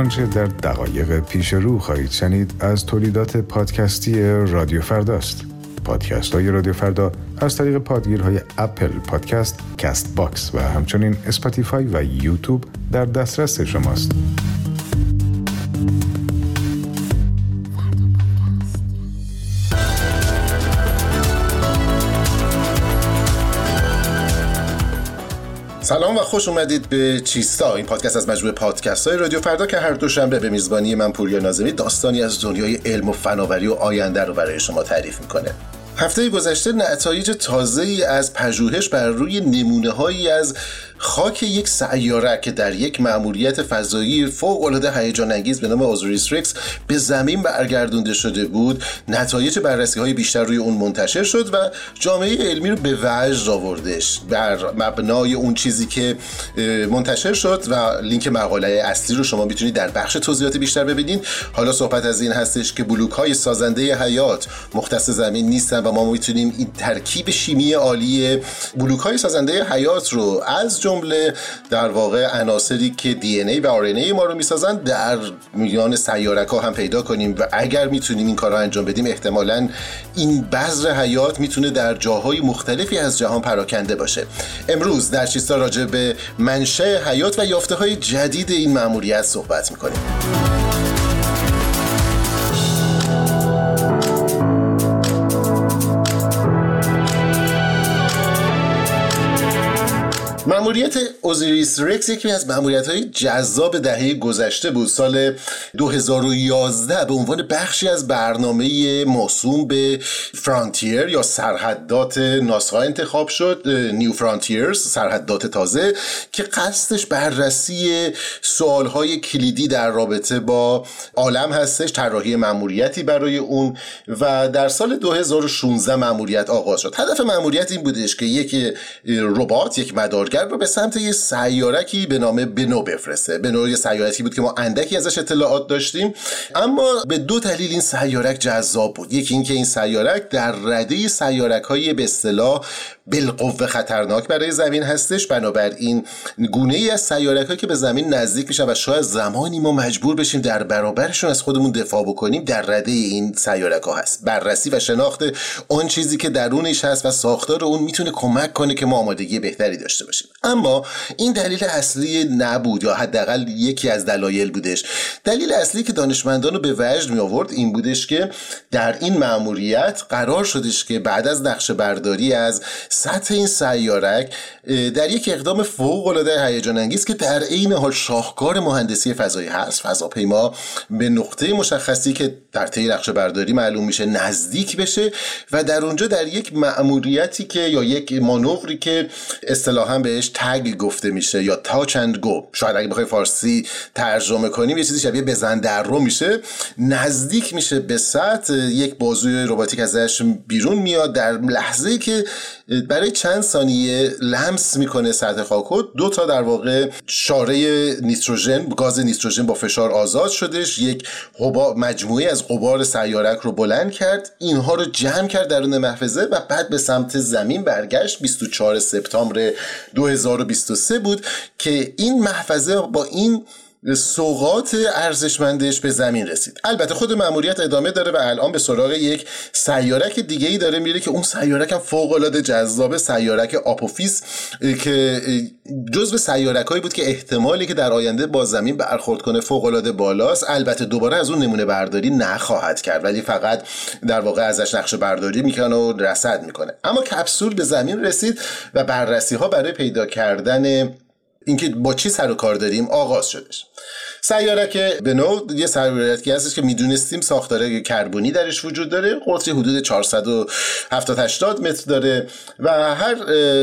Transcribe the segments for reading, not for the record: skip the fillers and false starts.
آنچه در دقایق پیش رو خواهید شنید از تولیدات پادکستی رادیو فرداست. پادکست های رادیو فردا از طریق پادگیرهای اپل پادکست، کست باکس و همچنین اسپاتیفای و یوتیوب در دسترس شماست. سلام و خوش اومدید به چیستا، این پادکست از مجموعه پادکست های رادیو فردا که هر دوشنبه به میزبانی من پوریا ناظمی داستانی از دنیای علم و فناوری و آینده رو برای شما تعریف میکنه. هفته گذشته نتایج تازه‌ای از پژوهش بر روی نمونه‌هایی از خاک یک سیاره که در یک مأموریت فضایی فوق‌العاده هیجان انگیز به نام اوزیریس رکس به زمین برگردونده شده بود، نتایج بررسی‌های بیشتر روی اون منتشر شد و جامعه علمی رو به وجد آوردش. بر مبنای اون چیزی که منتشر شد و لینک مقاله اصلی رو شما میتونید در بخش توضیحات بیشتر ببینید. حالا صحبت از این هستش که بلوک‌های سازنده حیات مختص زمین نیستن و ما میتونیم این ترکیب شیمی عالی بلوک‌های سازنده حیات رو از جمله در واقع عناصری که دی ان ای و آر ان ای ما رو میسازن در میان سیاره‌ها هم پیدا کنیم و اگر میتونیم این کارا انجام بدیم احتمالاً این بذر حیات میتونه در جاهای مختلفی از جهان پراکنده باشه. امروز در چیستا راجع به منشأ حیات و یافته‌های جدید این مأموریت صحبت می‌کنیم. مأموریت اوزیریس رکس یکی از مأموریت‌های جذاب دهه گذشته بود. سال 2011 به عنوان بخشی از برنامه موسوم به فرانتیر یا سرحدات ناسا انتخاب شد، نیو فرانتیرز، سرحدات تازه، که قصدش بررسی سوال‌های کلیدی در رابطه با عالم هستش، طراحی مأموریتی برای اون و در سال 2016 مأموریت آغاز شد. هدف مأموریت این بودش که یک ربات، یک مدارگر رو به سمت یه سیارکی به نام بنو بفرسته. بنو یه سیارکی بود که ما اندکی ازش اطلاعات داشتیم، اما به دو دلیل این سیارک جذاب بود. یکی این که این سیارک در رده سیارک‌های به اصطلاح بالقوه خطرناک برای زمین هستش، بنابراین گونه ای از سیارک‌ها که به زمین نزدیک میشن و شاید زمانی ما مجبور بشیم در برابرشون از خودمون دفاع بکنیم در رده این سیارک‌ها هست. بررسی و شناخت اون چیزی که درونش هست و ساختار اون میتونه کمک کنه که ما آمادگی بهتری داشته باشیم. اما این دلیل اصلی نبود، یا حداقل یکی از دلایل بودش. دلیل اصلی که دانشمندان رو به وجد می آورد این بودش که در این مأموریت قرار شدش که بعد از نقشه برداری از سطح این سیارک در یک اقدام فوق‌العاده هیجان انگیز که در عین حال شاهکار مهندسی فضایی هست، فضاپیما به نقطه مشخصی که در طی نقشه برداری معلوم میشه نزدیک بشه و در اونجا در یک مأموریتی که یا یک مانوری که اصطلاحاً بهش تگ گفته میشه یا تاچ اند گو، شاید اگه بخوای فارسی ترجمه کنیم یه چیزی شبیه بزن در رو میشه، نزدیک میشه به سطح، یک بازوی رباتیک ازش بیرون میاد، در لحظه‌ای که برای چند ثانیه لمس میکنه سطح خاک، دو تا در واقع شاره نیتروژن، گاز نیتروژن با فشار آزاد شدش، یک مجموعه از غبار سیارک رو بلند کرد، اینها رو جمع کرد درون محفظه و بعد به سمت زمین برگشت. 24 سپتامبر 2023 بود که این محفظه با این سوغات ارزشمندش به زمین رسید. البته خود مأموریت ادامه داره و الان به سراغ یک سیارک دیگه‌ای داره میره که اون سیارک هم فوق‌العاده جذابه، سیارک آپوفیس که جزو سیارکایی بود که احتمالی که در آینده با زمین برخورد کنه فوق‌العاده بالاست. البته دوباره از اون نمونه برداری نخواهد کرد، ولی فقط در واقع ازش نقشه برداری میکنه و رصد میکنه. اما کپسول به زمین رسید و بررسی‌ها برای پیدا کردن اینکه با چی سر و کار داریم آغاز شدش. سیارک بنو یه سیارکی هستش که میدونستیم ساختار کربنی درش وجود داره، قطری حدود 470-80 متر داره و هر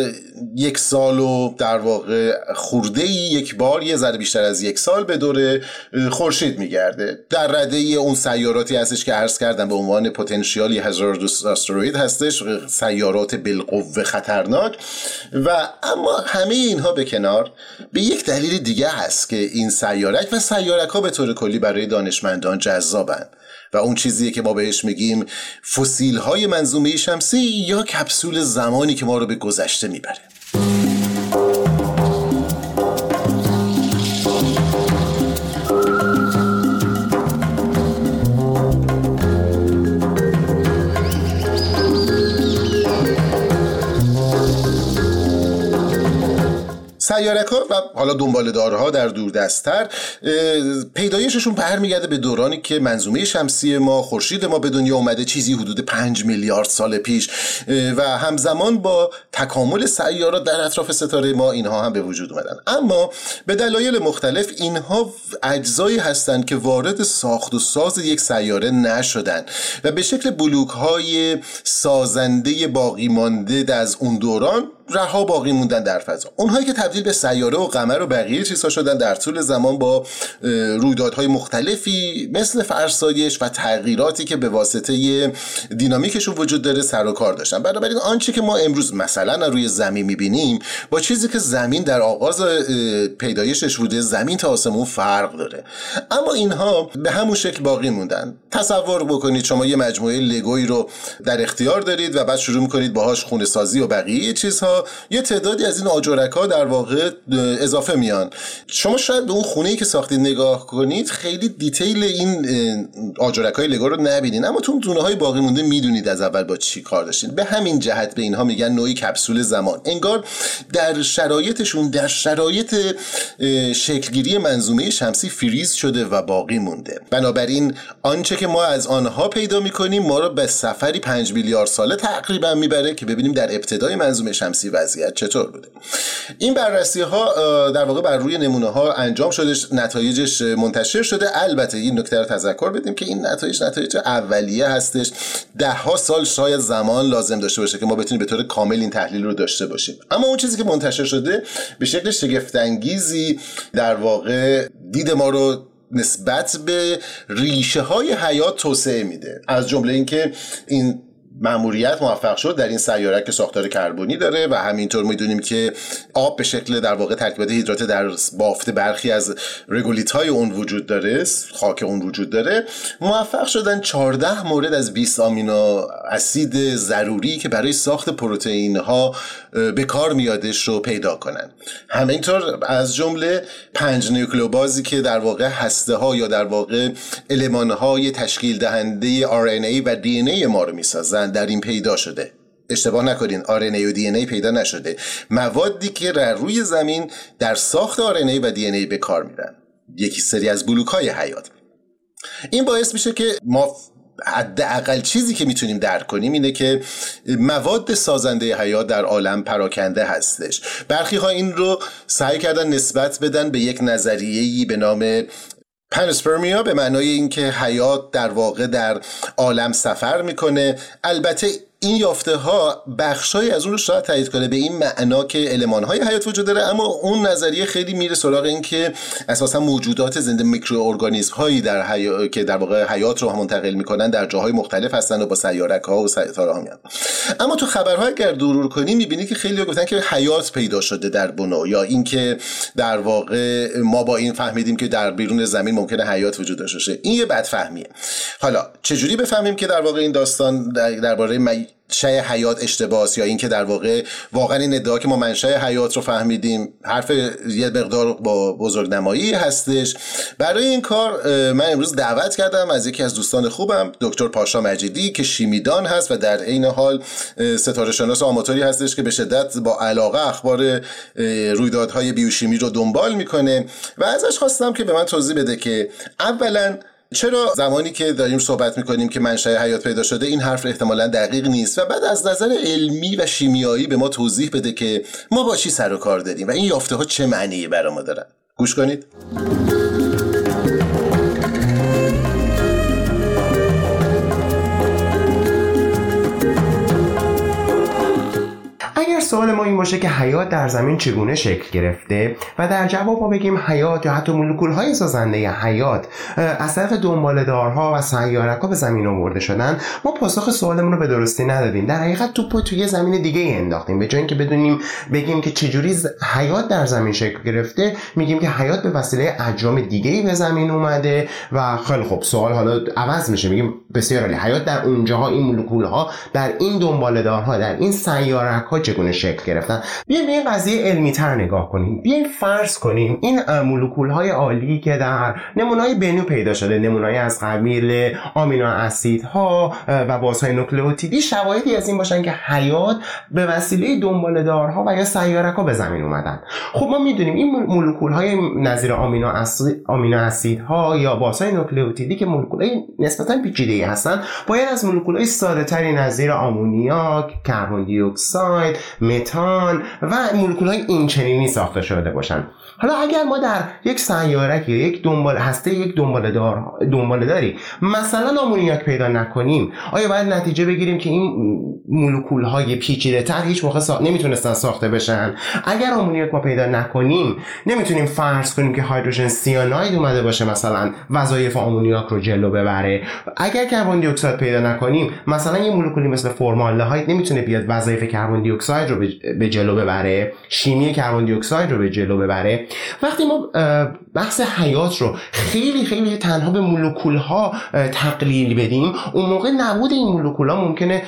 یک سال و در واقع خورده‌ای یک بار یه ذره بیشتر از یک سال به دور خورشید میگرده. در رده اون سیاراتی هستش که عرض کردم به عنوان پتانسیالی هازاردوس آستروید هستش، سیارات بالقوه خطرناک. و اما همه اینها به کنار، به یک دلیل دیگه هست که این سیارک و سیارک ها به طور کلی برای دانشمندان جذابن و اون چیزیه که ما بهش میگیم فسیل های منظومه شمسی یا کپسول زمانی که ما رو به گذشته میبره. سیارک‌ها و حالا دنباله‌دارها در دوردست‌تر پیدایششون برمیگرده به دورانی که منظومه شمسی ما، خورشید ما به دنیا اومده، چیزی حدود 5 میلیارد سال پیش و همزمان با تکامل سیارات در اطراف ستاره ما اینها هم به وجود اومدن. اما به دلایل مختلف اینها اجزایی هستند که وارد ساخت و ساز یک سیاره نشدن و به شکل بلوک‌های سازنده باقی مانده از اون دوران رها باقی موندن در فضا. اونهایی که تبدیل به سیاره و قمر و بقیه چیزها شدن در طول زمان با رویدادهای مختلفی مثل فرسایش و تغییراتی که به واسطه دینامیکشون وجود داره سر و کار داشتن. بنابراین آنچه که ما امروز مثلا روی زمین میبینیم با چیزی که زمین در آغاز پیدایشش بوده زمین تا آسمون فرق داره، اما اینها به همون شکل باقی موندن. تصور بکنید شما یه مجموعه لگویی رو در اختیار دارید و بعد شروع میکنید باهاش خونه سازی و بقیه چیزها، یه تعدادی از این آجرک‌ها در واقع اضافه میان. شما شاید به اون خونه‌ای که ساختید نگاه کنید خیلی دیتیل این آجرک‌های لگو رو نبینید، اما تو دونه‌های باقی مونده میدونید از اول با چی کار داشتین. به همین جهت به اینها میگن نوعی کپسول زمان. انگار در شرایطشون، در شرایط شکلگیری منظومه شمسی فریز شده و باقی مونده. بنابراین آنچه که ما از آنها پیدا می‌کنیم ما رو به سفری 5 میلیارد ساله تقریبا میبره که ببینیم در ابتدای منظومه شمسی وضعیت چطور بوده. این بررسی ها در واقع بر روی نمونه ها انجام شده، نتایجش منتشر شده. البته این نکته رو تذکر بدیم که این نتایج اولیه هستش، 10 سال شاید زمان لازم داشته باشه که ما بتونیم به طور کامل این تحلیل رو داشته باشیم. اما اون چیزی که منتشر شده به شکل شگفت انگیزی در واقع دید ما رو نسبت به ریشه های حیات توسعه میده. از جمله اینکه این مأموریت موفق شد در این سیاره که ساختار کربنی داره و همینطور میدونیم که آب به شکل در واقع ترکیبات هیدراته در بافت برخی از رگولیت های اون وجود داره، خاک اون وجود داره. موفق شدن 14 مورد از 20 آمینو اسید ضروری که برای ساخت پروتئین ها به کار میادش رو پیدا کنن. همینطور از جمله 5 نیوکلئوبازی که در واقع هسته ها یا در واقع المان های تشکیل دهنده RNA و DNA ما رو میسازن در این پیدا شده. اشتباه نکنین، RNA و DNA پیدا نشده، موادی که روی زمین در ساخت RNA و DNA به کار میرن، یکی سری از بلوک‌های حیات. این باعث میشه که ما حداقل چیزی که میتونیم درک کنیم اینه که مواد سازنده حیات در عالم پراکنده هستش. برخی ها این رو سعی کردن نسبت بدن به یک نظریه‌ای به نام پنسپرمیا، به معنای اینکه حیات در واقع در عالم سفر میکنه. البته این یافته ها بخشای از اون رو شاید تایید کنه به این معنا که المان‌های حیات وجود داره، اما اون نظریه خیلی میره سراغ این که اساسا موجودات زنده میکروارگانیسم هایی که در واقع حیات رو منتقل میکنن در جاهای مختلف هستن و با سیاره‌ها و ستاره ها میان. اما تو خبرها اگر مرور کنی میبینی که خیلی گفتن که حیات پیدا شده در بنو، یا این که در واقع ما با این فهمیدیم که در بیرون زمین ممکنه حیات وجود داشته باشه. این یه بدفهمیه. حالا چجوری بفهمیم که در واقع این داستان درباره منشأ حیات اشتباهه، یا این که در واقع واقعا این ادعا که ما منشأ حیات رو فهمیدیم حرف یه مقدار با بزرگنمایی هستش؟ برای این کار من امروز دعوت کردم از یکی از دوستان خوبم، دکتر پاشا مجیدی، که شیمیدان هست و در عین حال ستاره شناس و آماتوری هستش که به شدت با علاقه اخبار رویدادهای بیوشیمی رو دنبال میکنه و ازش خواستم که به من توضیح بده که اولا چرا زمانی که داریم صحبت میکنیم که منشأ حیات پیدا شده این حرف احتمالاً دقیق نیست، و بعد از نظر علمی و شیمیایی به ما توضیح بده که ما با چی سر و کار داریم و این یافته ها چه معنی برای ما دارن. گوش کنید. اگر سوال ما این باشه که حیات در زمین چگونه شکل گرفته و در جواب ما بگیم حیات یا حتی مولکول‌های سازنده حیات از طرف دنباله‌دارها و سیاره‌ها به زمین آورده شدن، ما پاسخ سوالمون رو به درستی ندادیم. در حقیقت توپو توی زمین دیگه انداختیم. به جای اینکه بدونیم بگیم که چجوری حیات در زمین شکل گرفته، میگیم که حیات به وسیله اجرام دیگه‌ای به زمین اومده و خیلی خب سوال حالا عوض میشه، میگیم بسیار عالی، حیات در اونجاها، این مولکول‌ها در این دنباله‌دارها، در این سیاره‌ها چگونه شکل شکل گرفتن. بیایم به این قضیه علمی تر نگاه کنیم. بیایم فرض کنیم این مولکول های عالی که در نمونه‌های بنیو پیدا شده، نمونه‌ای از قبیل آمینو اسیدها و بازهای نوکلئوتیدی، شواهدی از این باشن که حیات به وسیله دنباله‌دارها و یا سیارک‌ها به زمین اومدن. خب ما میدونیم این مولکول‌های نظیر آمینو اسیدها یا بازهای نوکلئوتیدی که مولکول‌های نسبتاً پیچیده‌ای هستن، باید از مولکول‌های ساده‌تری نظیر آمونیاک، کربن دی اکساید، متان و مولکول‌های اینچنینی ساخته شده باشن. حالا اگر ما در یک سیارک یا یک دنباله‌داری مثلا آمونیاک پیدا نکنیم، آیا باید نتیجه بگیریم که این مولکول‌های پیچیده‌تر هیچ موقع نمیتونستن ساخته بشن؟ اگر آمونیاک ما پیدا نکنیم، نمیتونیم فرض کنیم که هیدروژن سیاناید اومده باشه مثلا وظایف آمونیاک رو جلو ببره. اگر کربن دی اکساید پیدا نکنیم، مثلا یه مولکولی مثل فرمالدهاید نمیتونه بیاد وظایف کربن دی اکساید رو به جلو ببره، شیمی کربن دی اکساید رو به جلو ببره. وقتی ما بحث حیات رو خیلی خیلی تنها به مولکول‌ها تقلیل بدیم، اون موقع نبود این مولکول‌ها ممکنه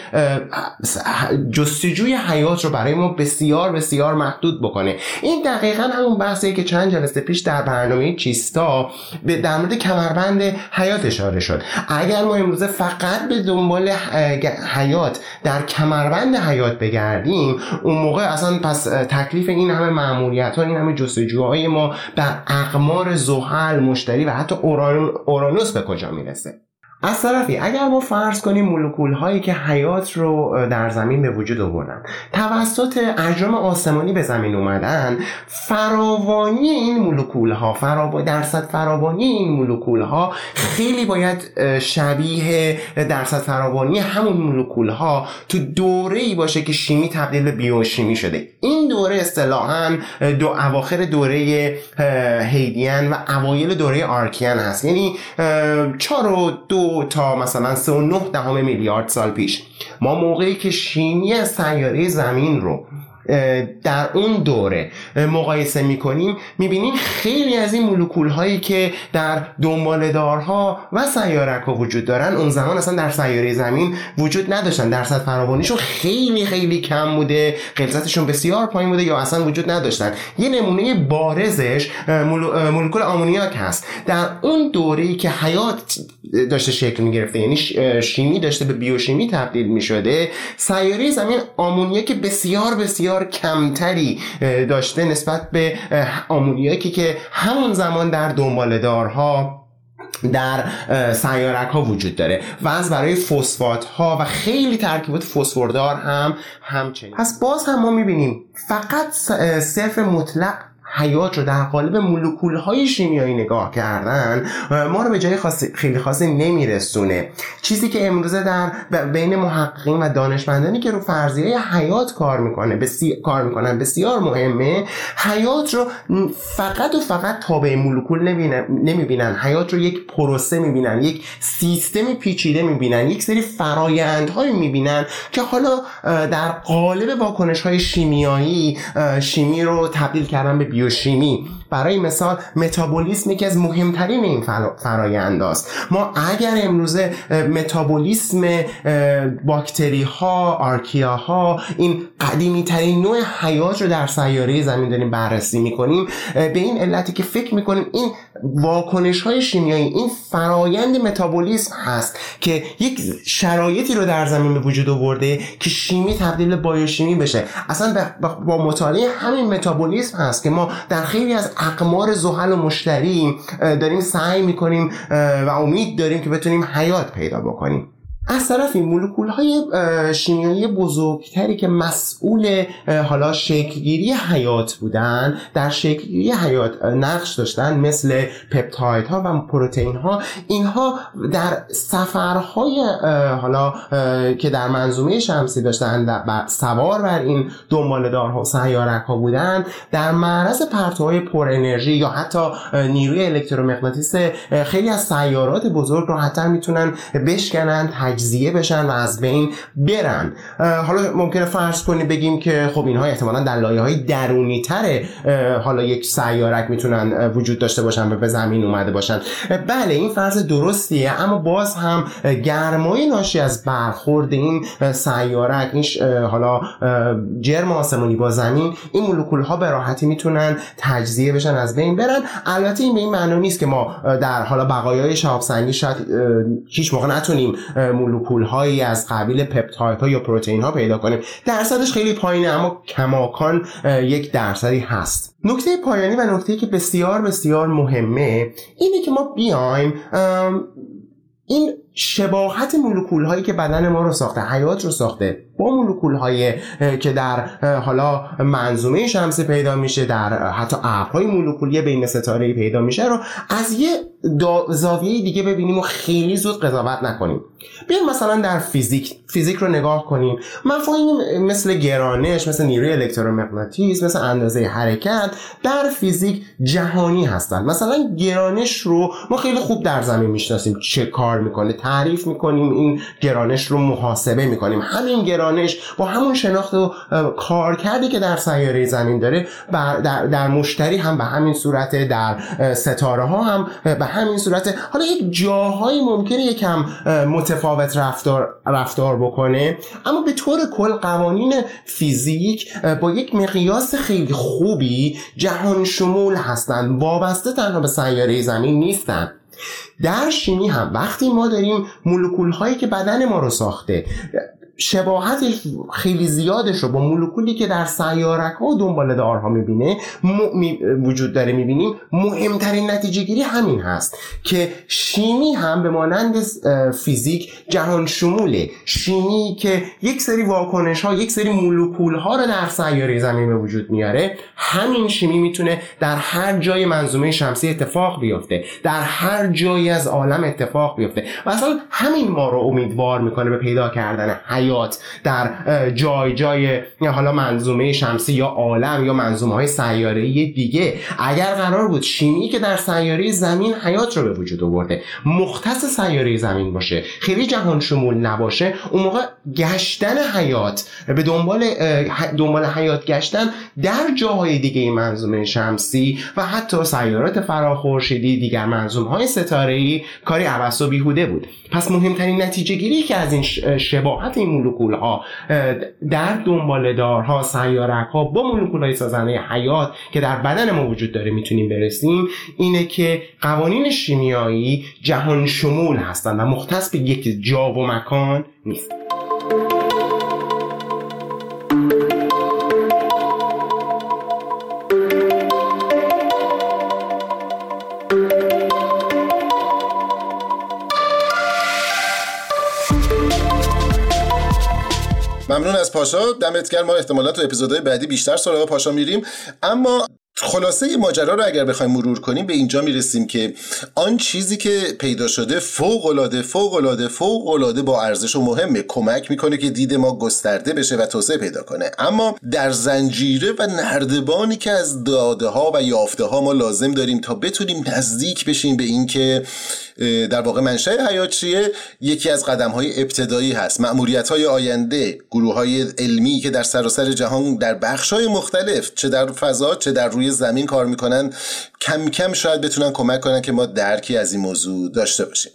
جستجوی حیات رو برای ما بسیار بسیار محدود بکنه. این دقیقاً همون بحثیه که چند جلسه پیش در برنامه چیستا در مورد کمربند حیات اشاره شد. اگر ما امروزه فقط به دنبال حیات در کمربند حیات بگردیم، اون موقع اصلا پس تکلیف این همه مأموریت‌ها، این همه جستجوهای ما در اقمار زحل، مشتری و حتی اورانوس به کجا میرسه؟ از طرفی اگر ما فرض کنیم مولکول هایی که حیات رو در زمین به وجود آوردن توسط اجرام آسمانی به زمین اومدن، فراوانی این مولکول ها، درصد فراوانی این مولکول ها خیلی باید شبیه درصد فراوانی همون مولکول ها تو دوره‌ای باشه که شیمی تبدیل به بیوشیمی شده. این دوره اصطلاحاً اواخر دوره هیدیان و اوایل دوره آرکیان هست، یعنی 4.2 تا مثلا 3.9 میلیارد سال پیش. ما موقعی که شیمی از سیاره زمین رو در اون دوره مقایسه میکنیم، میبینیم خیلی از این مولکول هایی که در دنباله‌دارها و سیارک ها وجود دارن اون زمان اصلا در سیاره زمین وجود نداشتن. درصد فراوانیشون خیلی خیلی کم بوده، غلظتشون بسیار پایین بوده یا اصلا وجود نداشتن. یه نمونه بارزش مولکول آمونیاک هست. در اون دوره‌ای که حیات داشته شکل میگرفته، یعنی شیمی داشته به بیوشیمی تبدیل میشده، سیاره زمین آمونیاک بسیار بسیار کمتری داشته نسبت به آمونیاکی که همون زمان در دنباله‌دارها، در سیارک ها وجود داره و از برای فسفات ها و خیلی ترکیبات فسفوردار هم همچنین. پس باز هم ما میبینیم فقط صرف مطلق حیات رو در قالب مولکول های شیمیایی نگاه کردن ما رو به جای خیلی خاصی نمیرسونه. چیزی که امروزه در بین محققین و دانشمندانی که رو فرضیه حیات کار میکنن بسیار مهمه. حیات رو فقط و فقط تابع مولکول نمیبینن، حیات رو یک پروسه میبینن، یک سیستم پیچیده میبینن، یک سری فرایندهایی میبینن که حالا در قالب واکنش های شیمیایی شیمی رو تبدیل کردن به بیوشیمی. برای مثال متابولیسم یکی از مهمترین این فراینداست. ما اگر امروزه متابولیسم باکتری ها، آرکیا ها، این قدیمی ترین نوع حیات رو در سیاره زمین داریم بررسی میکنیم، به این علتی که فکر میکنیم این واکنش های شیمیایی، این فرایند متابولیسم هست که یک شرایطی رو در زمین به وجود آورده که شیمی تبدیل به بیوشیمی بشه. اصلا با مطالعه همین متابولیسم هست که ما در خیلی از اقمار زحل و مشتری داریم سعی میکنیم و امید داریم که بتونیم حیات پیدا بکنیم. از طرفی مولکول‌های شیمیایی بزرگتری که مسئول حالا شکلگیری حیات بودن، در شکلگیری حیات نقش داشتن، مثل پپتایدها و پروتئین‌ها، اینها در سفرهای حالا که در منظومه شمسی داشتن سوار بر این دنباله‌دارها و سیارک‌ها بودن، در معرض پرتوهای پر انرژی یا حتی نیروی الکترومغناطیس خیلی از سیارات بزرگ رو حتی میتونن بشکنن، تجزیه بشن و از بین برن. حالا ممکنه فرض کنیم بگیم که خب اینها احتمالاً در لایه‌های درونی‌تر حالا یک سیارک میتونن وجود داشته باشن و به زمین اومده باشن. بله این فرض درستیه، اما باز هم گرمای ناشی از برخورد این سیارک، این حالا جرم آسمانی با زمین، این مولکول ها به راحتی میتونن تجزیه بشن از بین برن. البته این به این معنی نیست که ما در حالا بقایای شهاب سنگی شاید هیچ موقع نتونیم مولکول هایی از قبیل پپتاید ها یا پروتئین ها پیدا کنیم. درصدش خیلی پایینه، اما کماکان 1% هست. نکته پایانی و نکته‌ای که بسیار بسیار مهمه اینه که ما بیایم این شباهت مولکول هایی که بدن ما رو ساخته، حیات رو ساخته، با مولکول هایی که در حالا منظومه شمسی پیدا میشه، در حتی ابرهای مولکولی بین ستاره‌ای پیدا میشه رو از یه زاویه دیگه ببینیم و خیلی زود قضاوت نکنیم. بیایم مثلا در فیزیک رو نگاه کنیم. مفاهیم مثل گرانش، مثل نیروی الکترومغناطیس، مثل اندازه حرکت در فیزیک جهانی هستند. مثلا گرانش رو ما خیلی خوب در زمین میشناسیم، چه کار میکنه، تعریف میکنیم، این گرانش رو محاسبه میکنیم. همین گرانش با همون شناخت و کارکردی که در سیاره زمین داره در مشتری هم به همین صورت، در ستاره ها هم به همین صورت. حالا یک جاهایی ممکنه یکم متفاوت رفتار بکنه، اما به طور کل قوانین فیزیک با یک مقیاس خیلی خوبی جهان شمول هستند، وابسته تنها به سیاره زمین نیستند. در شیمی هم وقتی ما داریم مولکول هایی که بدن ما رو ساخته شباهتش خیلی زیادش رو با مولکولی که در سیارک ها و دنباله‌دارها وجود داره میبینیم، مهمترین نتیجه گیری همین هست که شیمی هم به مانند فیزیک جهان شموله. شیمی که یک سری واکنش ها، یک سری مولکول ها رو در سیاره زمین به وجود میاره، همین شیمی میتونه در هر جای منظومه شمسی اتفاق بیفته، در هر جایی از عالم اتفاق بیفته و اصلا همین ما رو امیدوار میکنه به پیدا کردن حیات در جای حالا منظومه شمسی یا عالم یا منظومه های سیاره‌ای دیگه. اگر قرار بود شیمی که در سیاره زمین حیات رو به وجود آورده مختص سیاره زمین باشه، خیلی جهان شمول نباشه، اون موقع گشتن حیات، به دنبال حیات گشتن در جاهای دیگه این منظومه شمسی و حتی سیارات فراخورشیدی، دیگر منظومه های ستاره‌ای، کاری عبث و بیهوده بود. پس مهمترین نتیجه گیری که از این شباهت این مولکول ها در دنباله‌دارها، سیارک ها با مولکول های سازنده حیات که در بدن ما وجود داره میتونیم برسیم، اینه که قوانین شیمیایی جهان شمول هستند و مختص به یک جا و مکان نیست. ممنون از پاشا، دمت گرم. ما احتمالاً تو اپیزودهای بعدی بیشتر سراغ پاشا میریم، اما خلاصه ماجرا رو اگر بخوایم مرور کنیم به اینجا میرسیم که آن چیزی که پیدا شده فوق‌العاده با ارزش و مهمه، کمک میکنه که دید ما گسترده بشه و توسعه پیدا کنه، اما در زنجیره و نردبانی که از داده ها و یافته ها ما لازم داریم تا بتونیم نزدیک بشیم به این که در واقع منشأ حیات چیه، یکی از قدم‌های ابتدایی هست. مأموریت‌های آینده، گروه‌های علمی که در سراسر جهان در بخش‌های مختلف، چه در فضا چه در روی زمین کار میکنن، کم کم شاید بتونن کمک کنن که ما درکی از این موضوع داشته باشیم.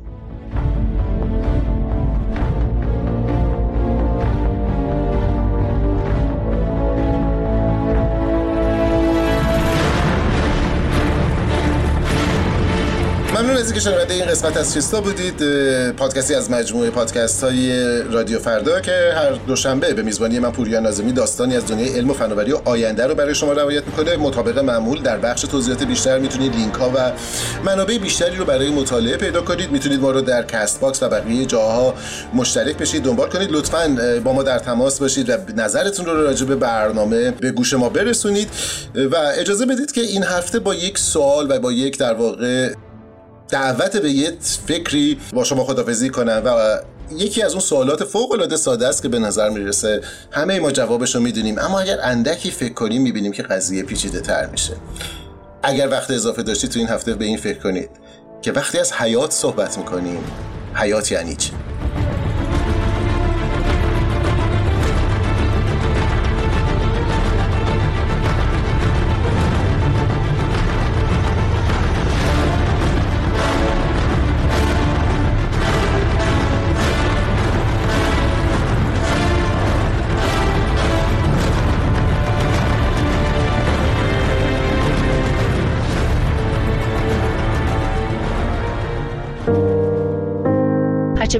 ممنون از اینکه شنونده این قسمت از چیستا بودید، پادکستی از مجموعه پادکست های رادیو فردا که هر دوشنبه به میزبانی من پوریا ناظمی داستانی از دنیای علم و فناوری و آینده رو برای شما روایت میکنه. مطابق معمول در بخش توضیحات بیشتر میتونید لینک ها و منابع بیشتری رو برای مطالعه پیدا کنید. میتونید ما رو در کست باکس و بقیه جاها مشترک بشید، دنبال کنید. لطفاً با ما در تماس باشید و نظرتون رو راجع به برنامه به گوش ما برسونید و اجازه بدید که این هفته با یک سوال و با یک در واقع دعوت به یک فکری با شما خداحافظی کنم و یکی از اون سوالات فوق‌العاده ساده است که به نظر میرسه همه ما جوابش رو میدونیم، اما اگر اندکی فکر کنیم میبینیم که قضیه پیچیده تر میشه. اگر وقت اضافه داشتید تو این هفته به این فکر کنید که وقتی از حیات صحبت میکنیم، حیات یعنی چی؟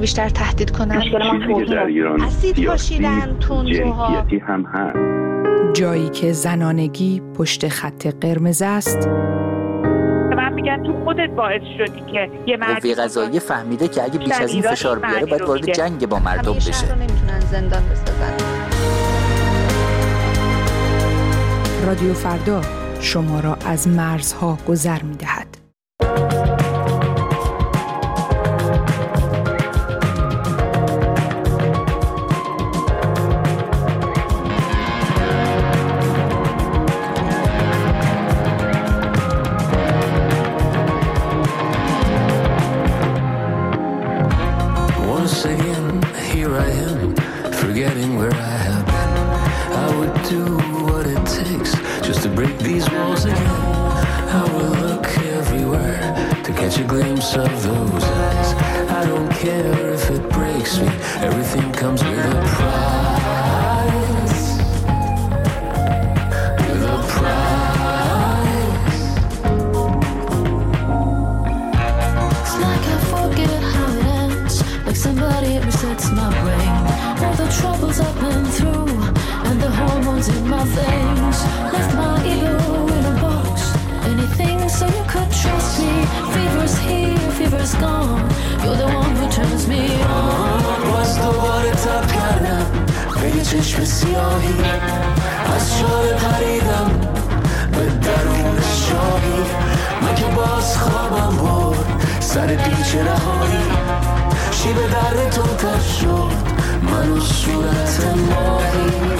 بیشتر تهدید کنن. چیزی که در ایران سیاسی جنسیتی هم هست. جایی که زنانگی پشت خط قرمز است. من میگن تو خودت باعث شدی که یه مردی قوه قضاییه فهمیده که اگه بیش از این فشار بیاره باید وارد جنگ با مردم بشه. شهر رو نمیتونن زندان بسازن. رادیو فردا شما را از مرزها گذر می‌دهد. چشم سیاهی از شال پریدم به درون شاهی، من که باز خوابم برد سر پیچ رهایی، شیب در تو تر شد من و صورت ماهی.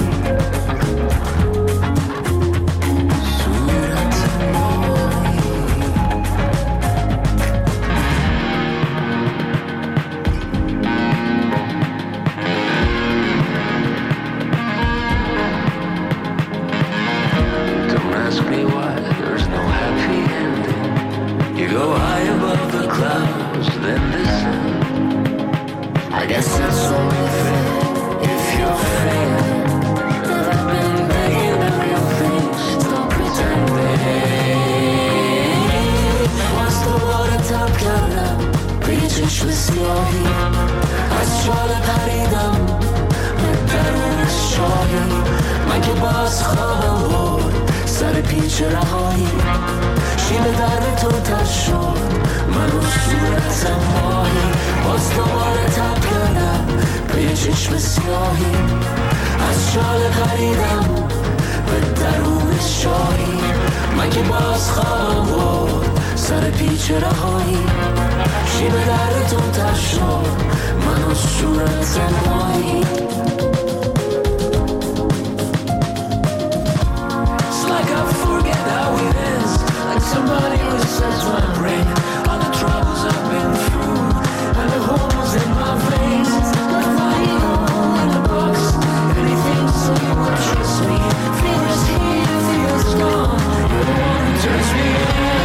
چشم سیاهی از شال پریدم به درون شاهی، من که باز خوابم برد سر پیچ رهایی، شیب در تو تر شد من و صورت ماهی. باز دوباره تب کردم به یه چشم سیاهی از شال پریدم به درون شاهی، من که باز خوابم برد سر پیچ رهایی، شیب در تو تر شد من و صورت ماهی. It's like I forget how it is, like somebody resets my brain, all the troubles I've been through and the holes in my veins. Left my ego in a box, anything so you would trust me. Fear's here, fear's gone, you're the one who turns me on.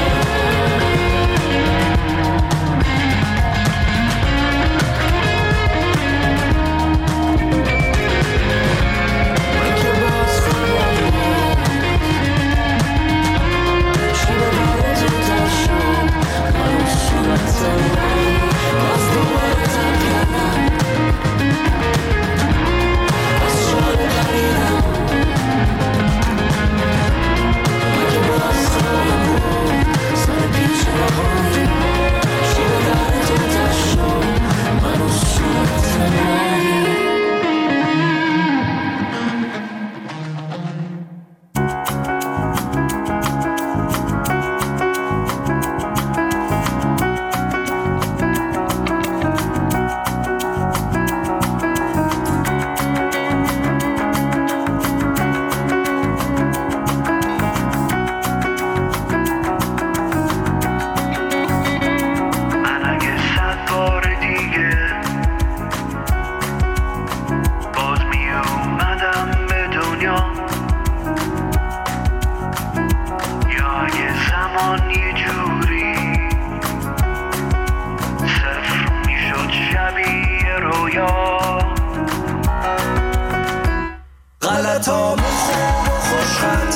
غلطام خوب و خوشخط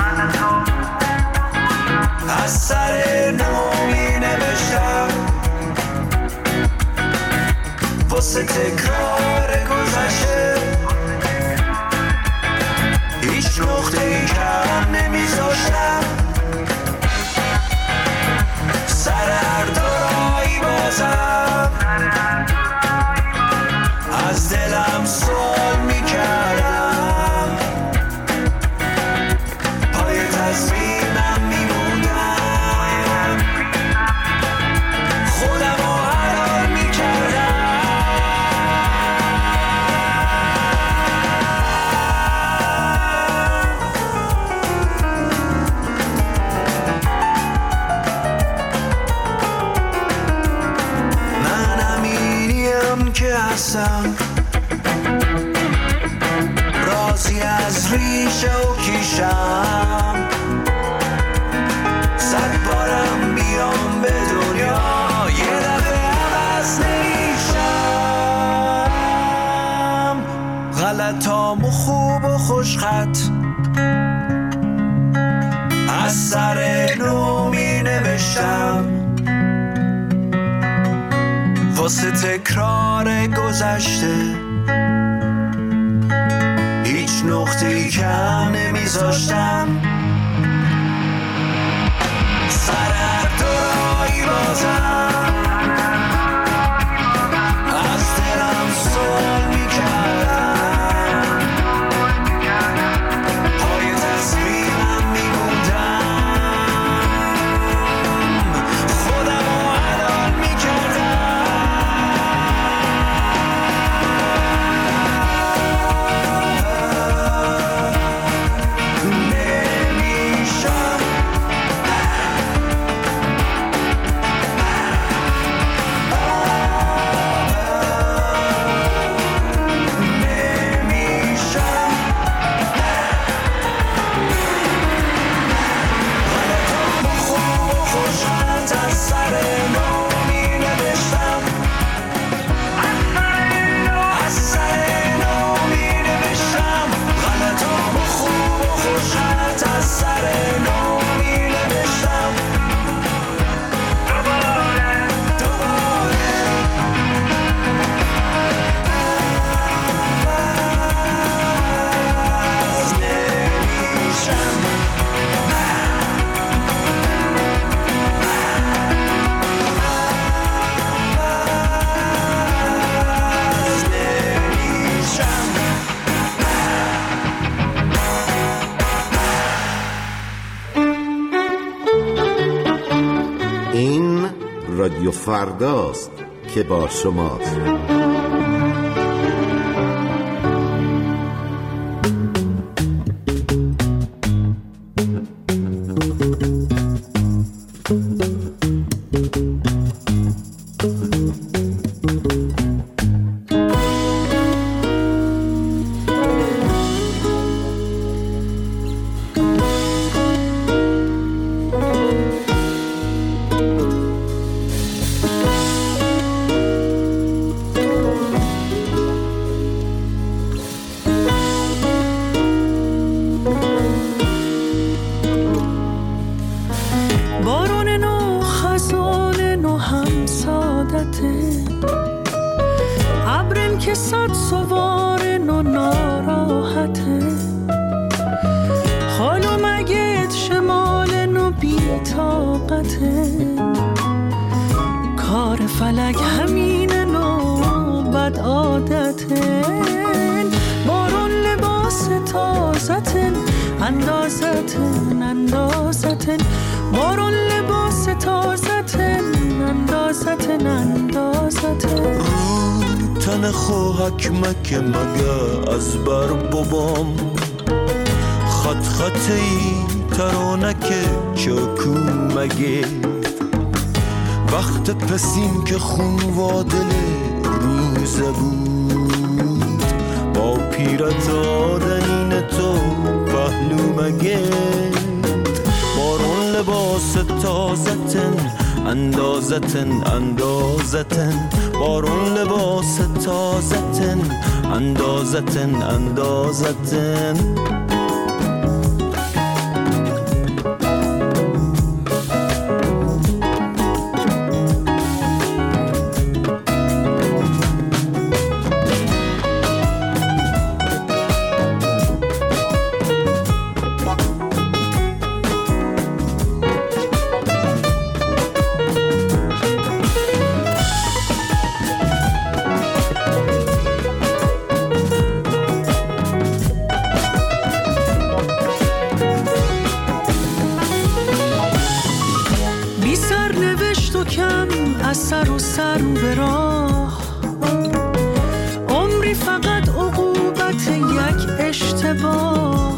از سر نومی نوشتم، واسه تکرار گذشته هیچ نقطه‌ای کم نمیذاشتم سر هر دورایی بازم از دلم سوال میکردم پای تصمیمم میموندم خودم رو حلال میکردم من امینیم که هستم راضی از ریشه و کیشم صد بارم بیام به دنیا یه دفعه عوض نمیشم غلطام و خوب و خوشخط از سر نو می نوشتم واسه تکرار گذشته هیچ نقطه‌ای کم نمیذاشتم سر هر دورایی بازم از دلم سوال میکردم پای تصمیمم میموندم خودم رو حلال رادیو فرداست که با شماست. حکمک مگه از بر بابام خط خطی ترانک چاکو مگه وقت پسیم که خون وادل روزه بود با پیرت آدنین تو پهلو مگه بارون لباس تازتن اندازتن بارون لباس تازتن اندازتن از سر و سر به راه، عمری فقط عقوبت یک اشتباه.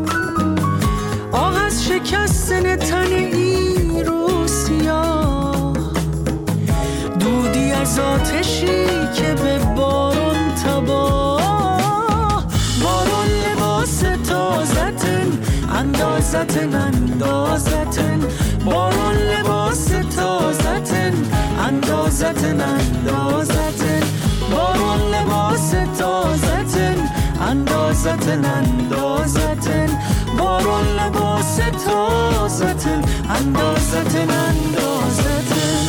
آه از شکستن تن این رو سیاه، دودی از آتشی که به بارون تباه. بارون لباس تازتن اندازتن اندازتن، بارون لباس تازتن اندازتن اندازتن، بارون لباس تازتن اندازتن اندازتن، بارون لباس تازتن اندازتن اندازتن.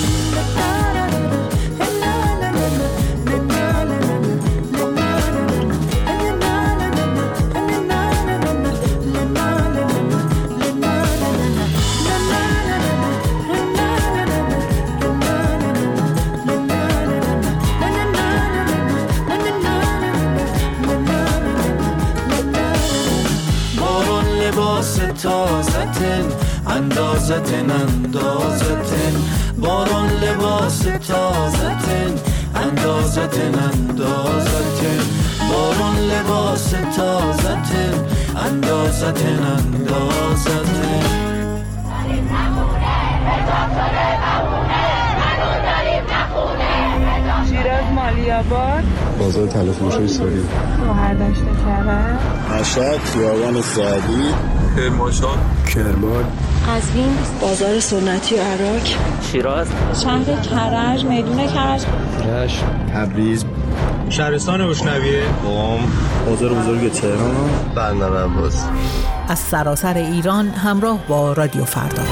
تازتن اندازتن اندازتن، بارون لباس تازتن اندازتن اندازتن، بارون لباس تازتن اندازتن اندازتن. شیراز مالی‌آباد، بازار تلفروشی ساری، مهرداشت کرد، مشهد خیابان سعدی، کرمانشاه، کرمان، قزوین بازار سنتی عراق، شیراز، شهر کرج میدون کرج، رشت، تبریز، شهرستان روشنویه، قم، بازار بزرگ تهران، بندر عباس. از سراسر ایران همراه با رادیو فردا.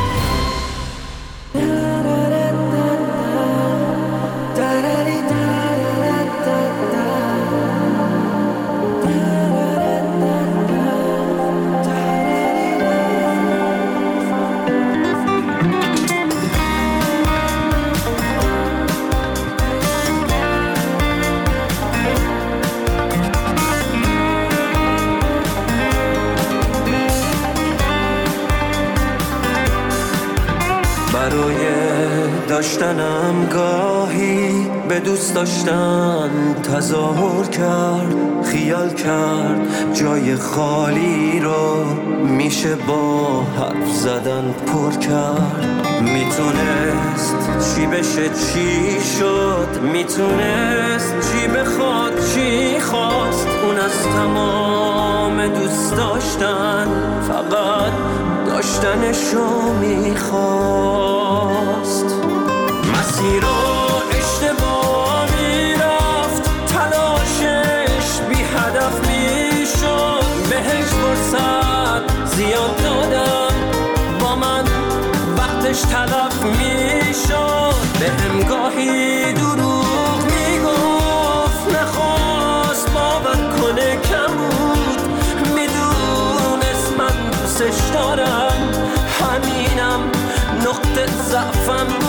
داشتنم گاهی به دوست داشتن تظاهر کرد، خیال کرد جای خالی رو میشه با حرف زدن پر کرد. میتونست چی بشه چی شد، میتونست چی بخواد چی خواست. اون از تمام دوست داشتن فقط داشتنشو میخواست. مسیر رو اشتباه میرفت، تلاشش بی هدف میشد. بهش فرصت زیاد دادم، با من وقتش تلف میشد. بهم گاهی دروغ میگفت، نخواست باور کنه کم بود. میدونست من دوستش دارم، همینم نقطه ضعفم بود.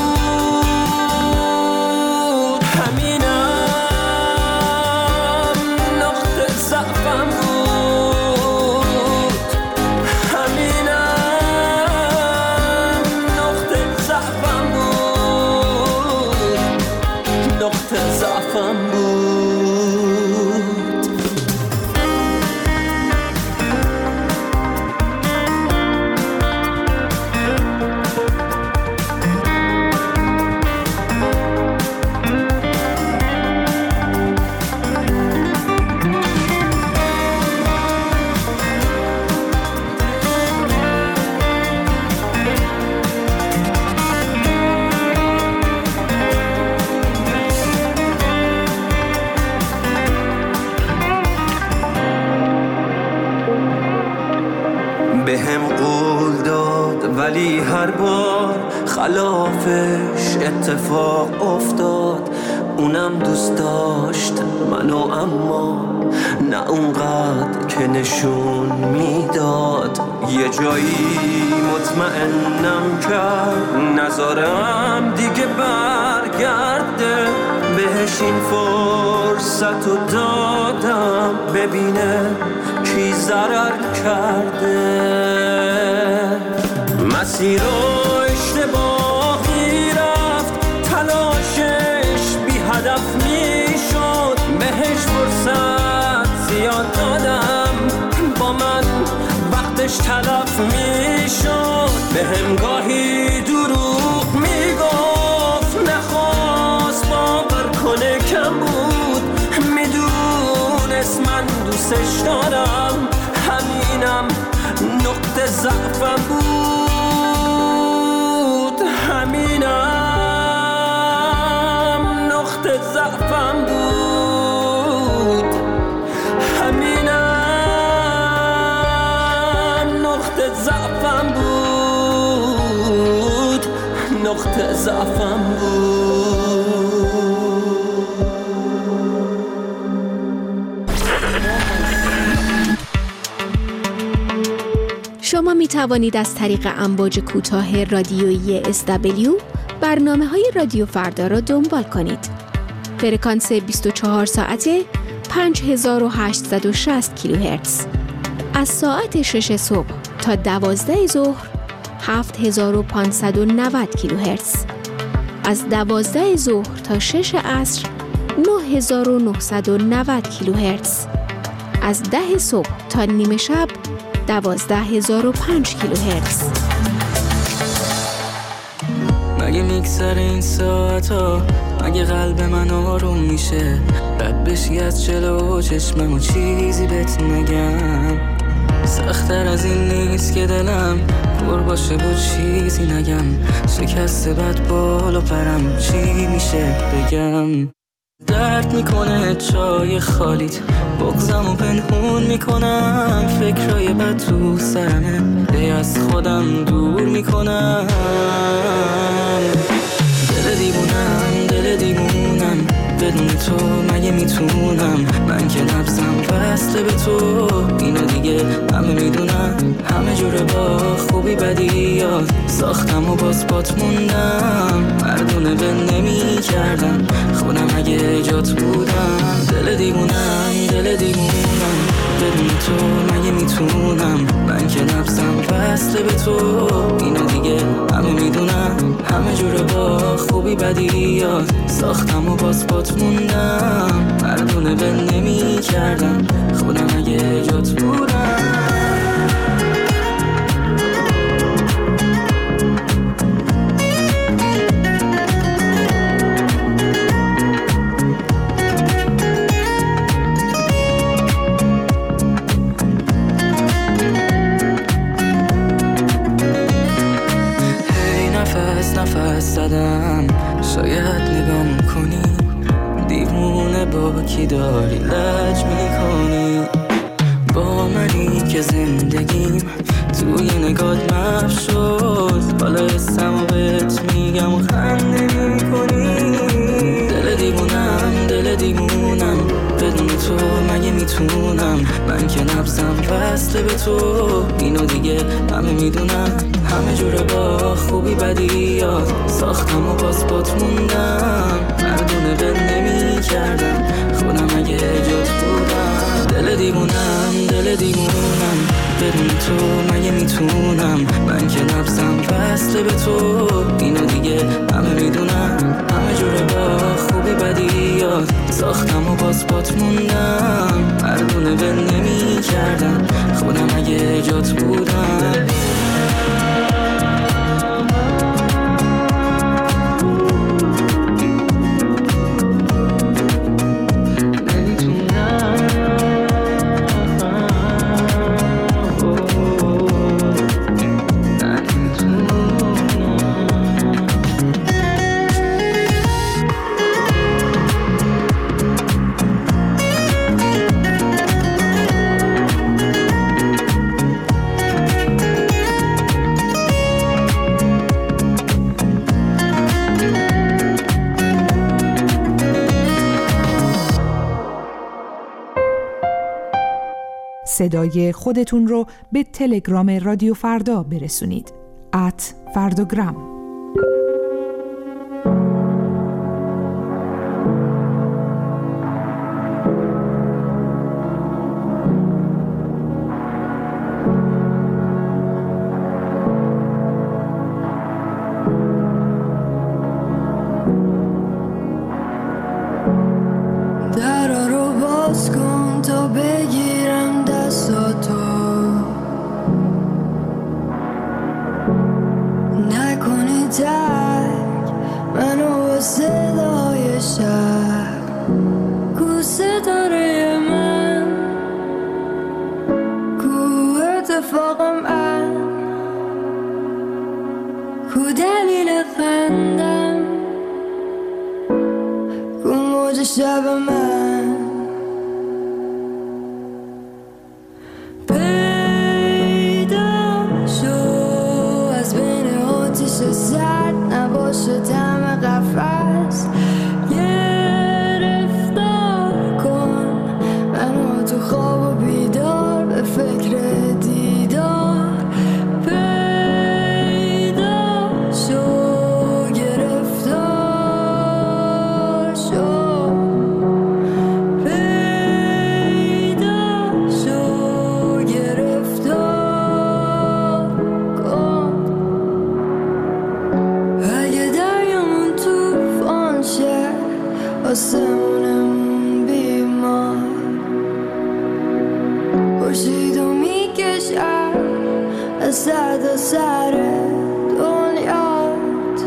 ولی هر بار خلافش اتفاق افتاد. اونم دوست داشت منو، اما نه اونقدر که نشون میداد. یه جایی مطمئنم کرد نذارم دیگه برگرده. بهش این فرصت رو دادم ببینه کی ضرر کرده. مسیر رو اشتباهی رفت، تلاش زیاد دادم، با من وقتش تلف میشد، به همگاهی دروغ میگفت، نخواست باور کنه کم بود، میدونست من دوستش دارم، همینم نقطه ضعفم بود، همینم نقطه ضعفم بود، همینم نقطه ضعفم بود، نقطه ضعفم بود. شما می توانید از طریق امواج کوتاه رادیویی SW برنامه‌های رادیو فردا را دنبال کنید. فرکانس 24 ساعته 5860 کیلوهرتز. از ساعت 6 صبح تا 12 ظهر 7590 کیلوهرتز. از 12 ظهر تا 6 عصر 9990 کیلوهرتز. از 10 صبح تا نیمه شب 12005 کیلوهرتز. مگه میگذر این ساعتا، مگه قلب من آروم میشه، رد بشی از جلو چشمم و چیزی بهت نگم، سخت‌تر از این نیست که دلم پر باشه و چیزی نگم، شکسته بد بالا پرم چی میشه بگم، درد میکنه چای خالیت، بغضم و پنهون میکنم، فکرای بد تو سرمه دی از خودم دور میکنم، دل دیوونم بدون تو مگه میتونم، من که نبضم بسته به تو، اینو دیگه همه میدونم، همه جوره با خوبی بدی یاد ساختم و باز پات موندم، مردونه به نمی کردم خودم اگه جات بودم، دل دیوونم بدون تو مگه میتونم، من که نبضم بسته به تو، اینو دیگه همه میدونم، همه جوره با خوبی بدی یاد ساختم و باز پات موندم، مردونه به نمی کردم خودم اگه جات بودم. نفس زدم، شاید نگام کنی، دیوونه با کی داری لج میکنی، با منی که زندگیم توی نگات محو شد، حالا اسم و بهت میگم و خنده میکنی، دل دیوونم بدون تو مگه میتونم، من که نبضم بسته به تو، اینو دیگه همه میدونم، همه جوره با خوبی بدی یاد ساختم و باز پات موندم، مردونه به نمی کردم خودم اگه جات بودم، دل دیوونم بدون تو مگه میتونم، من که نبضم بسته به تو، اینو دیگه همه میدونم، همه جوره با خوبی بدی یاد ساختم و باز پات موندم، مردونه به نمی کردم خودم اگه جات بودم. صدای خودتون رو به تلگرام رادیو فردا برسونید. @فرداگرام. درا رو باز کن تا بگی فردا سر دنیات.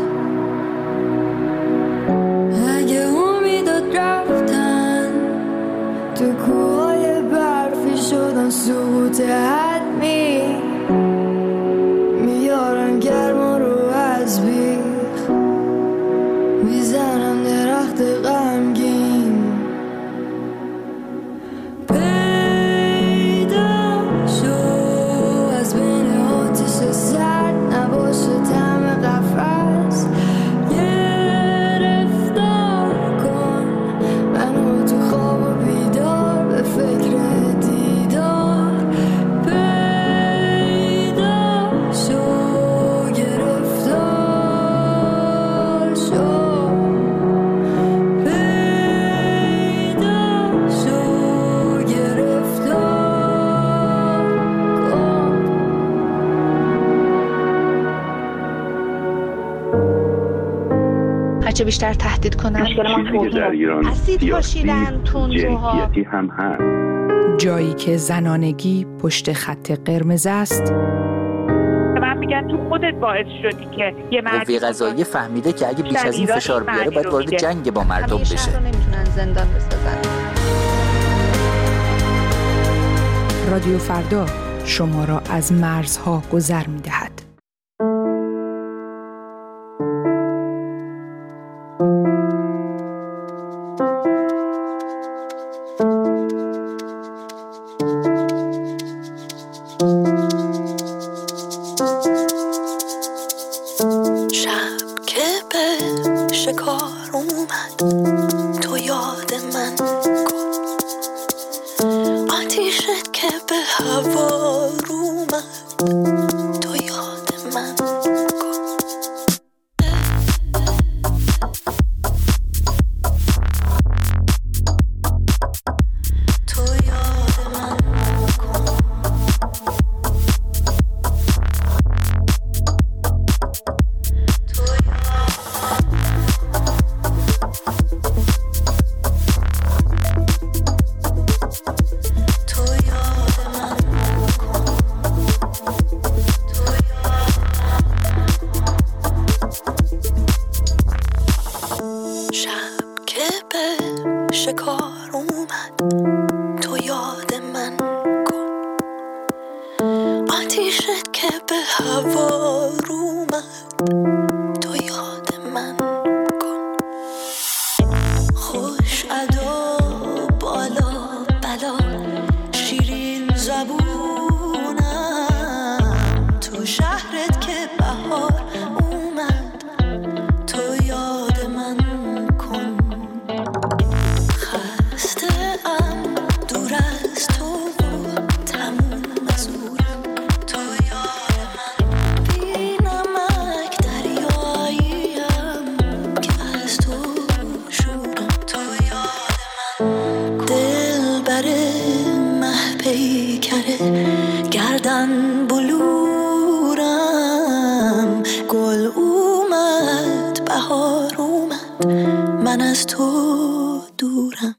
اگه امیدات رفتن تو کوهای برفی شدن سقوط حتمی، میارن گرما رو از بیخ، میزنن درخت غمگین. پیدا شو از بین آتش سرد، نباشه طعم قفس. گرفتار کن منو تو خواب و بیدار، به فکر دیدار. پیدا شو گرفتار شو، پیدا شو گرفتار کن. هرچه بیشتر تهدید کنن چیزی که در ایران اسید پاشیدن تندروها، جنسیتی هم هست. جایی که زنانگی پشت خط قرمز است، من میگن تو خودت باعث شدی که یه قوه قضاییه فهمیده که اگه بیش از این فشار بیاره باید وارد جنگ با مردم بشه. شهر رو نمیتونن زندان بسازن. رادیو فردا شما را از مرزها گذر می‌دهد. شب که به شکار اومد تو یاد من کن، آتیشت که به هوا اومد تو یاد من کن. تو یاد من کن. شکار اومد تو یاد من کن، آتیشت که به هوا اومد تو یاد من کن. خوش ادا بالا بلا شیرین زبونم، تو شهرت که بهار اومد تو یاد من کن. دور از تو تموم مزورم تو یاد من. بی نمک دریاییم که از تو شورم تو یاد من. دل بره مه پیکره گردن بلورم، گل اومد بهار اومد من از تو دورم.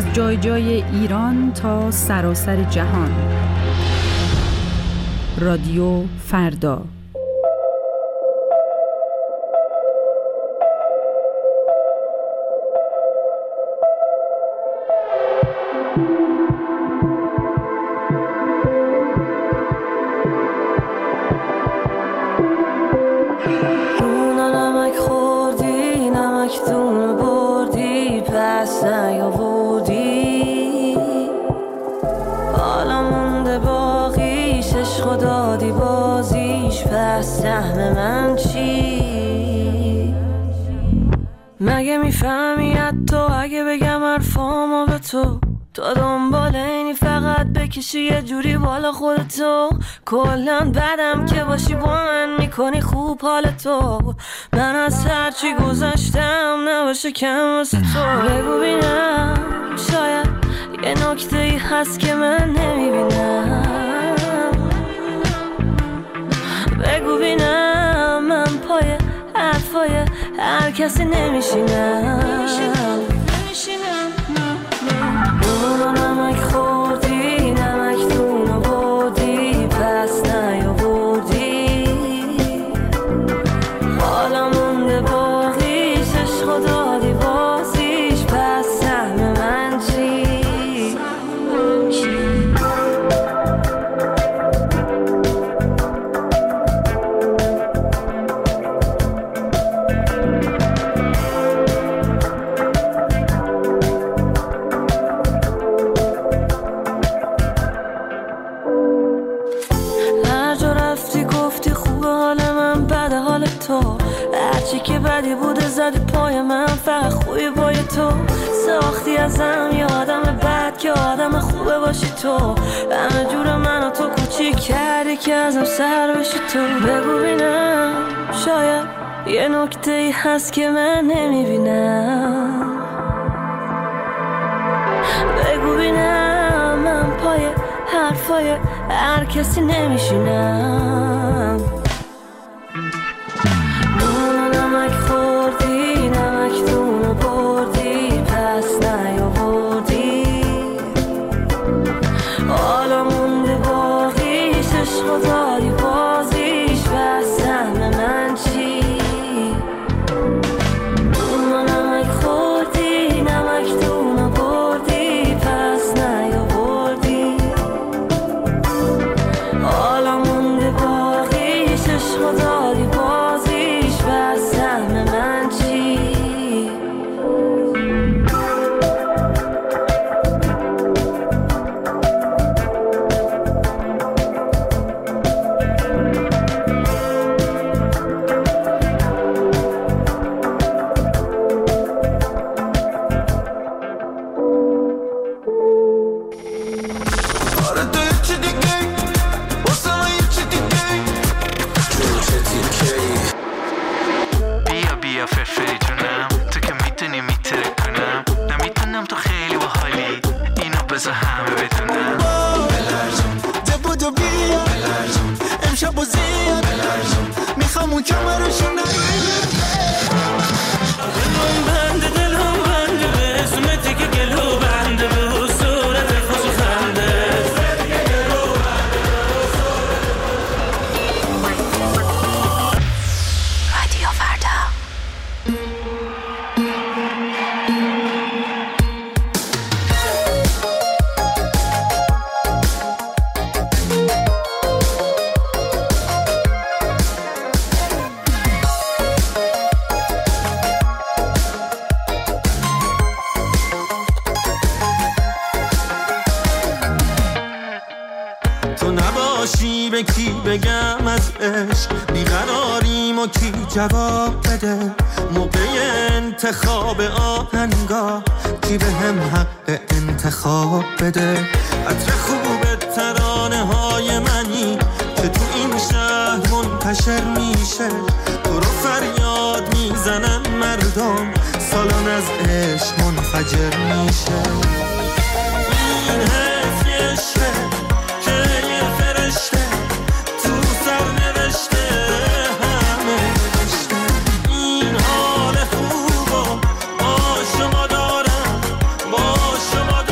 جای جای ایران تا سراسر جهان. رادیو فردا. سهم من چی؟ مگه میفهمی حتی اگه بگم حرفامو به تو دنبال اینی فقط بکشی یه جوری بالا خودتو کلن بدم که باشی با من میکنی خوب حالتو من از هرچی گذشتم نباشه کم واسه تو بگو بینم شاید یه نکته ای هست که من نمیبینم بگو بینم من پای حرفای هر کسی نمیشینم اونو نمک خوردی نمک دونو بودی پس نیاوردی حالا مونده باقیش عشقو دادی بازیش پس سهم من چی؟ هرچی که بدی بوده زدی پای من فقط خوبی پای تو ساختی ازم یه آدم بد که آدم خوبه باشی تو همه جور من و تو کوچیک کردی که ازم سر بشی تو بگو بینم شاید یه نکته ای هست که من نمیبینم بگو بینم من پای حرفای هر کسی نمیشینم نمک خوردی نمک دونو بردی پس نیاوردی حالا مونده باقیش عشقو داری بازیش پس سهم من چی؟ نمک خوردی نمک دونو بردی پس نیاوردی حالا مونده باقیش عشقو داری بازیش پس سهم من چی؟ بگم از عشق بیقراریم و کی جواب بده موقع انتخاب آهنگا کی به هم حق انتخاب بده عطر خوب ترانه های منی که تو این شهر منتشر میشه تو رو فریاد میزنن مردم سالان از عشق منفجر میشه این حس یه عشقه که یه فرشته تو سر نوشته همه نوشته این حال خوبو با شما دارم با شما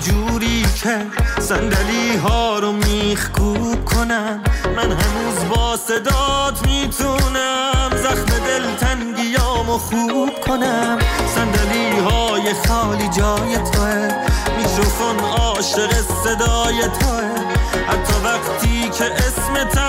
جوری که صندلی ها رو میخکوب کنم. من هنوز با صدات میتونم زخم دلتنگیامو خوب کنم. صندلی های خالی جای توه، میکروفون عاشق صدای توه. حتی وقتی که اسمت